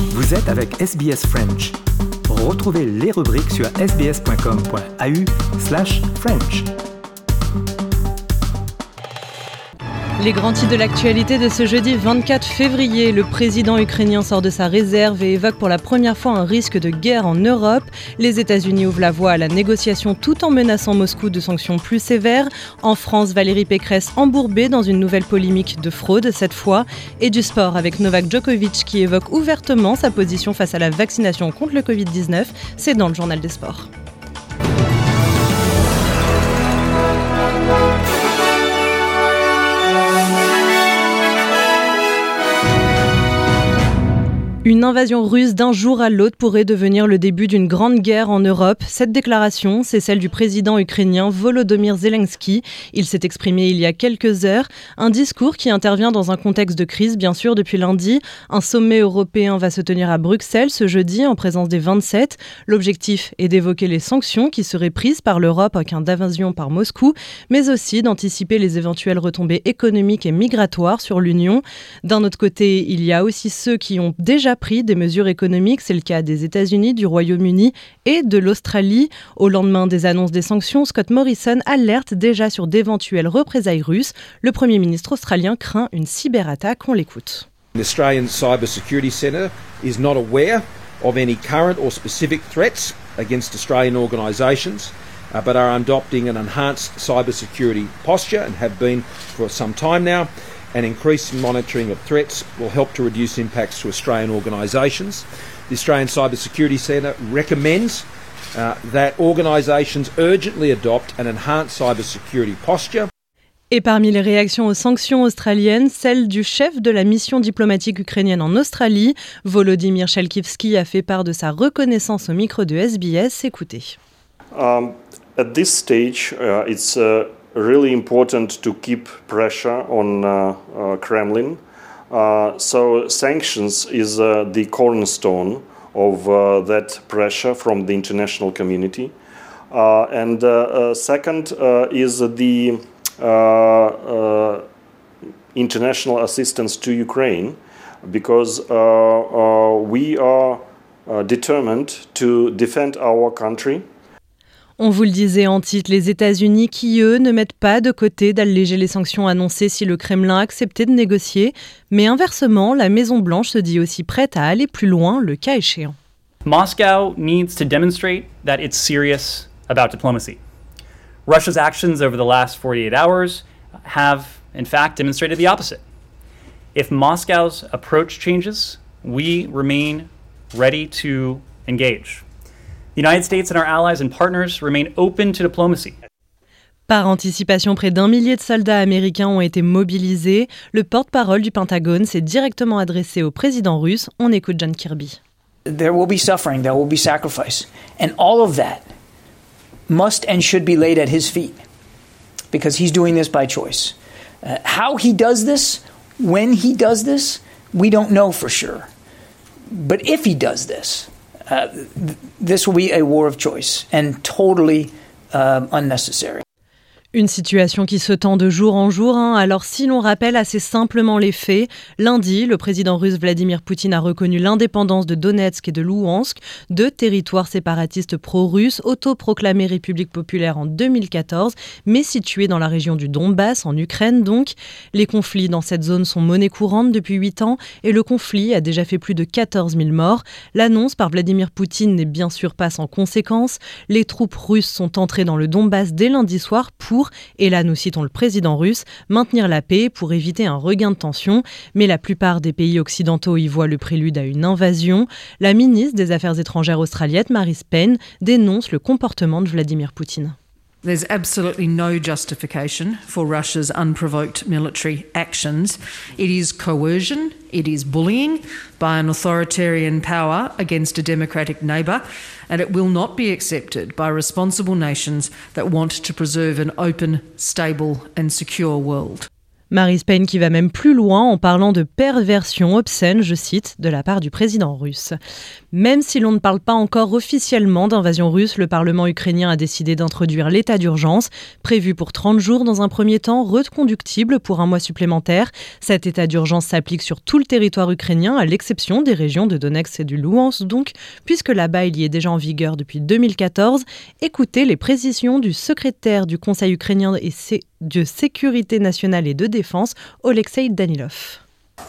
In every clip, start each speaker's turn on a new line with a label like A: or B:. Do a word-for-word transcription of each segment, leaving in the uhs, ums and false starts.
A: Vous êtes avec S B S French. Retrouvez les rubriques sur sbs.com.au slash French.
B: Les grands titres de l'actualité de ce jeudi vingt-quatre février. Le président ukrainien sort de sa réserve et évoque pour la première fois un risque de guerre en Europe. Les États-Unis ouvrent la voie à la négociation tout en menaçant Moscou de sanctions plus sévères. En France, Valérie Pécresse embourbée dans une nouvelle polémique de fraude cette fois. Et du sport avec Novak Djokovic qui évoque ouvertement sa position face à la vaccination contre le covid dix-neuf. C'est dans le journal des sports. Une invasion russe d'un jour à l'autre pourrait devenir le début d'une grande guerre en Europe. Cette déclaration, c'est celle du président ukrainien Volodymyr Zelensky. Il s'est exprimé il y a quelques heures. Un discours qui intervient dans un contexte de crise, bien sûr, depuis lundi. Un sommet européen va se tenir à Bruxelles ce jeudi en présence des vingt-sept. L'objectif est d'évoquer les sanctions qui seraient prises par l'Europe en cas d'invasion par Moscou, mais aussi d'anticiper les éventuelles retombées économiques et migratoires sur l'Union. D'un autre côté, il y a aussi ceux qui ont déjà pris des mesures économiques, c'est le cas des États-Unis, du Royaume-Uni et de l'Australie. Au lendemain des annonces des sanctions, Scott Morrison alerte déjà sur d'éventuelles représailles russes. Le Premier ministre australien craint une cyberattaque. On l'écoute.
C: The Australian Cyber Security Centre is not aware of any current or specific threats against Australian organisations, uh, but are adopting an enhanced cyber security posture and have been for some time now. And increased monitoring of threats will help to reduce impacts to Australian organisations. The Australian Cyber Security Centre recommends uh, that organisations urgently adopt an enhanced cyber security posture.
B: Et parmi les réactions aux sanctions australiennes, celle du chef de la mission diplomatique ukrainienne en Australie, Volodymyr Chelkivski, a fait part de sa reconnaissance au micro de S B S. Écoutez.
D: Um, at this stage, uh, it's uh... really important to keep pressure on uh, uh, Kremlin. Uh, so sanctions is uh, the cornerstone of uh, that pressure from the international community. Uh, and uh, uh, second uh, is the uh, uh, international assistance to Ukraine, because uh, uh, we are uh, determined to defend our country.
B: On vous le disait en titre, les États-Unis qui, eux, ne mettent pas de côté d'alléger les sanctions annoncées si le Kremlin acceptait de négocier. Mais inversement, la Maison-Blanche se dit aussi prête à aller plus loin, le cas échéant.
E: Moscow needs to demonstrate that it's serious about diplomacy. Russia's actions over the last forty-eight hours have, in fact, demonstrated the opposite. If Moscow's approach changes, we remain ready to engage. The United States and our allies and partners remain open to diplomacy.
B: Par anticipation, près d'un millier de soldats américains ont été mobilisés. Le porte-parole du Pentagone s'est directement adressé au président russe. On écoute John Kirby.
F: There will be suffering, there will be sacrifice. And all of that must and should be laid at his feet, because he's doing this by choice. Uh, how he does this, when he does this, we don't know for sure. But if he does this, Uh, th- this will be a war of choice and totally uh, unnecessary.
B: Une situation qui se tend de jour en jour. Hein. Alors si l'on rappelle assez simplement les faits, lundi, le président russe Vladimir Poutine a reconnu l'indépendance de Donetsk et de Louhansk, deux territoires séparatistes pro-russes, autoproclamés République populaire en deux mille quatorze, mais situés dans la région du Donbass, en Ukraine donc. Les conflits dans cette zone sont monnaie courante depuis huit ans et le conflit a déjà fait plus de quatorze mille morts. L'annonce par Vladimir Poutine n'est bien sûr pas sans conséquences. Les troupes russes sont entrées dans le Donbass dès lundi soir pour pour, et là nous citons le président russe, maintenir la paix pour éviter un regain de tension. Mais la plupart des pays occidentaux y voient le prélude à une invasion. La ministre des Affaires étrangères australienne, Marise Payne, dénonce le comportement de Vladimir Poutine.
G: There's absolutely no justification for Russia's unprovoked military actions. It is coercion, it is bullying by an authoritarian power against a democratic neighbour, and it will not be accepted by responsible nations that want to preserve an open, stable and secure world.
B: Maryse Payne qui va même plus loin en parlant de perversion obscène, je cite, de la part du président russe. Même si l'on ne parle pas encore officiellement d'invasion russe, le Parlement ukrainien a décidé d'introduire l'état d'urgence, prévu pour trente jours dans un premier temps, reconductible pour un mois supplémentaire. Cet état d'urgence s'applique sur tout le territoire ukrainien, à l'exception des régions de Donetsk et du Louhansk, donc, puisque là-bas il y est déjà en vigueur depuis deux mille quatorze. Écoutez les précisions du secrétaire du Conseil ukrainien et de sécurité nationale et de défense, Oleksiy Danilov.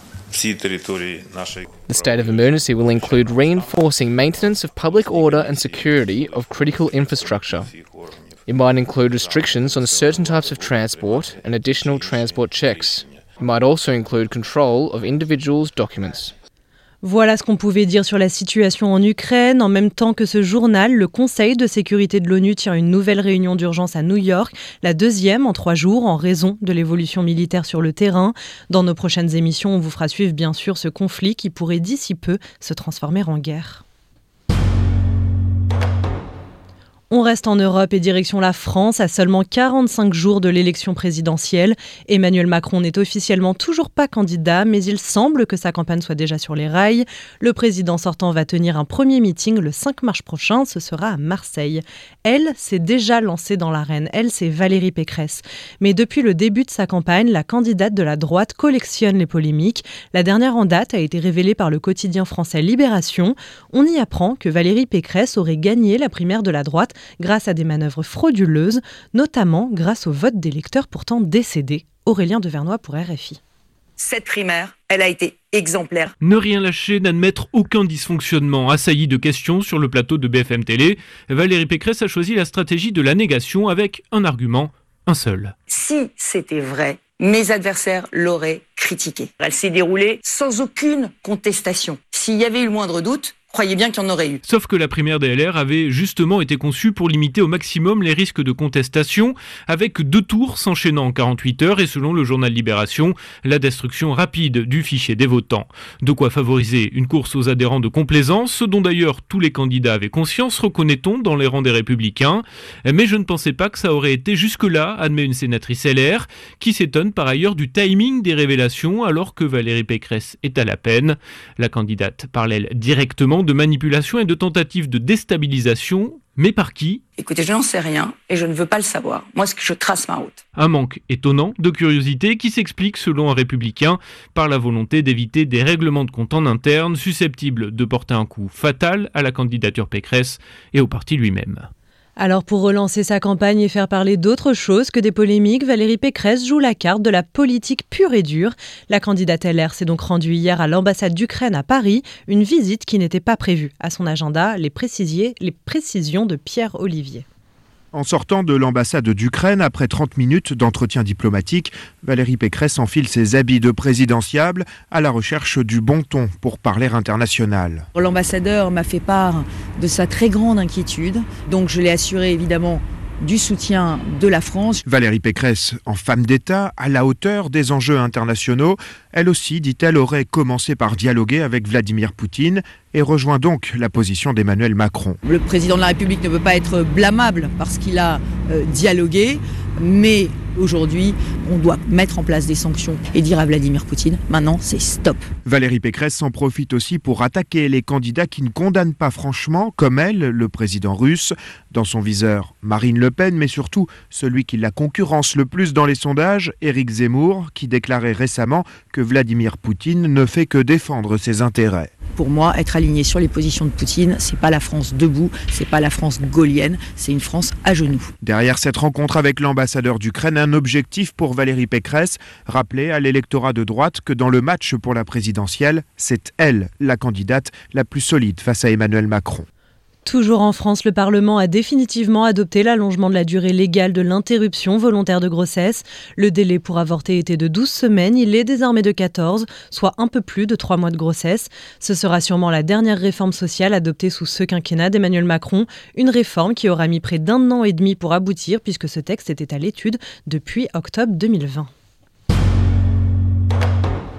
H: The state of emergency will include reinforcing maintenance of public order and security of critical infrastructure. It might include restrictions on certain types of transport and additional transport checks. It might also include control of individuals' documents.
B: Voilà ce qu'on pouvait dire sur la situation en Ukraine. En même temps que ce journal, le Conseil de sécurité de l'ONU tient une nouvelle réunion d'urgence à New York, la deuxième en trois jours en raison de l'évolution militaire sur le terrain. Dans nos prochaines émissions, on vous fera suivre bien sûr ce conflit qui pourrait d'ici peu se transformer en guerre. On reste en Europe et direction la France à seulement quarante-cinq jours de l'élection présidentielle. Emmanuel Macron n'est officiellement toujours pas candidat, mais il semble que sa campagne soit déjà sur les rails. Le président sortant va tenir un premier meeting le cinq mars prochain, ce sera à Marseille. Elle s'est déjà lancée dans l'arène, elle c'est Valérie Pécresse. Mais depuis le début de sa campagne, la candidate de la droite collectionne les polémiques. La dernière en date a été révélée par le quotidien français Libération. On y apprend que Valérie Pécresse aurait gagné la primaire de la droite grâce à des manœuvres frauduleuses, notamment grâce au vote d'électeurs pourtant décédés. Aurélien Devernois pour R F I.
I: Cette primaire, elle a été exemplaire.
J: Ne rien lâcher, n'admettre aucun dysfonctionnement. Assaillie de questions sur le plateau de B F M Télé, Valérie Pécresse a choisi la stratégie de la négation avec un argument, un seul.
I: Si c'était vrai, mes adversaires l'auraient critiqué. Elle s'est déroulée sans aucune contestation. S'il y avait eu le moindre doute, croyez bien qu'il y en aurait eu.
J: Sauf que la primaire des L R avait justement été conçue pour limiter au maximum les risques de contestation, avec deux tours s'enchaînant en quarante-huit heures et selon le journal Libération, la destruction rapide du fichier des votants. De quoi favoriser une course aux adhérents de complaisance, ce dont d'ailleurs tous les candidats avaient conscience, reconnaît-on, dans les rangs des Républicains. Mais je ne pensais pas que ça aurait été jusque-là, admet une sénatrice L R, qui s'étonne par ailleurs du timing des révélations alors que Valérie Pécresse est à la peine. La candidate parle elle directement de manipulation et de tentatives de déstabilisation, mais par qui ?
I: Écoutez, je n'en sais rien et je ne veux pas le savoir. Moi, c'est que je trace ma route.
J: Un manque étonnant de curiosité qui s'explique, selon un républicain, par la volonté d'éviter des règlements de compte en interne susceptibles de porter un coup fatal à la candidature Pécresse et au parti lui-même.
B: Alors pour relancer sa campagne et faire parler d'autre chose que des polémiques, Valérie Pécresse joue la carte de la politique pure et dure. La candidate L R s'est donc rendue hier à l'ambassade d'Ukraine à Paris, une visite qui n'était pas prévue. À son agenda, les, les précisions de Pierre Olivier.
K: En sortant de l'ambassade d'Ukraine, après trente minutes d'entretien diplomatique, Valérie Pécresse enfile ses habits de présidentiable à la recherche du bon ton pour parler international.
L: L'ambassadeur m'a fait part de sa très grande inquiétude, donc je l'ai assuré évidemment du soutien de la France.
K: Valérie Pécresse, en femme d'État, à la hauteur des enjeux internationaux, elle aussi, dit-elle, aurait commencé par dialoguer avec Vladimir Poutine et rejoint donc la position d'Emmanuel Macron.
L: Le président de la République ne peut pas être blâmable parce qu'il a euh, dialogué, mais aujourd'hui, on doit mettre en place des sanctions et dire à Vladimir Poutine, maintenant c'est stop.
K: Valérie Pécresse s'en profite aussi pour attaquer les candidats qui ne condamnent pas franchement, comme elle, le président russe. Dans son viseur, Marine Le Pen, mais surtout celui qui la concurrence le plus dans les sondages, Éric Zemmour, qui déclarait récemment que Vladimir Poutine ne fait que défendre ses intérêts.
L: Pour moi, être aligné sur les positions de Poutine, c'est pas la France debout, c'est pas la France gaullienne, c'est une France à genoux.
K: Derrière cette rencontre avec l'ambassadeur d'Ukraine, un objectif pour Valérie Pécresse, rappeler à l'électorat de droite que dans le match pour la présidentielle, c'est elle, la candidate la plus solide face à Emmanuel Macron.
B: Toujours en France, le Parlement a définitivement adopté l'allongement de la durée légale de l'interruption volontaire de grossesse. Le délai pour avorter était de douze semaines, il est désormais de quatorze, soit un peu plus de trois mois de grossesse. Ce sera sûrement la dernière réforme sociale adoptée sous ce quinquennat d'Emmanuel Macron, une réforme qui aura mis près d'un an et demi pour aboutir puisque ce texte était à l'étude depuis octobre deux mille vingt.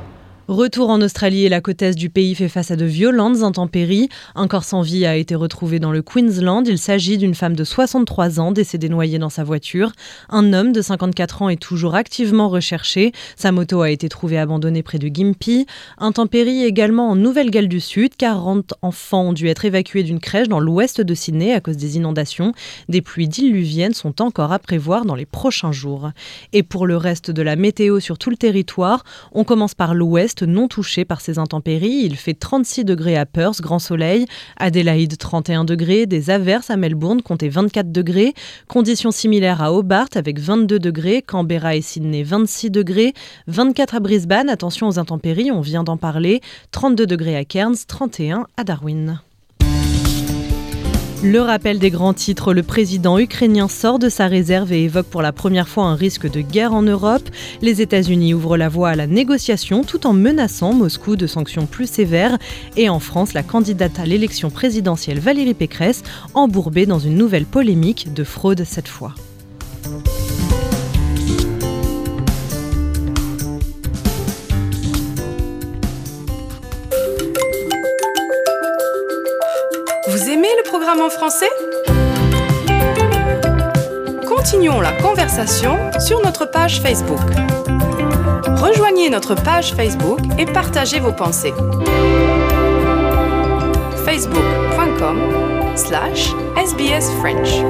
B: Retour en Australie et la côte est du pays fait face à de violentes intempéries. Un corps sans vie a été retrouvé dans le Queensland. Il s'agit d'une femme de soixante-trois ans décédée noyée dans sa voiture. Un homme de cinquante-quatre ans est toujours activement recherché. Sa moto a été trouvée abandonnée près de Gympie. Intempéries également en Nouvelle-Galles du Sud. quarante enfants ont dû être évacués d'une crèche dans l'ouest de Sydney à cause des inondations. Des pluies diluviennes sont encore à prévoir dans les prochains jours. Et pour le reste de la météo sur tout le territoire, on commence par l'ouest, non touché par ces intempéries. Il fait trente-six degrés à Perth, grand soleil. Adélaïde, trente et un degrés. Des averses à Melbourne, comptez vingt-quatre degrés. Conditions similaires à Hobart avec vingt-deux degrés. Canberra et Sydney, vingt-six degrés. vingt-quatre à Brisbane, attention aux intempéries, on vient d'en parler. trente-deux degrés à Cairns, trente et un à Darwin. Le rappel des grands titres, le président ukrainien sort de sa réserve et évoque pour la première fois un risque de guerre en Europe. Les États-Unis ouvrent la voie à la négociation tout en menaçant Moscou de sanctions plus sévères. Et en France, la candidate à l'élection présidentielle Valérie Pécresse embourbée dans une nouvelle polémique de fraude cette fois.
M: Vous aimez le programme en français ? Continuons la conversation sur notre page Facebook. Rejoignez notre page Facebook et partagez vos pensées. facebook.com slash sbsfrench.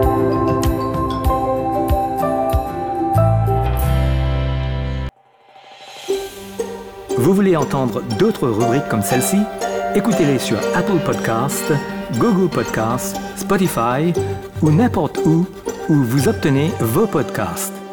A: Vous voulez entendre d'autres rubriques comme celle-ci ? Écoutez-les sur Apple Podcasts, Google Podcasts, Spotify ou n'importe où où vous obtenez vos podcasts.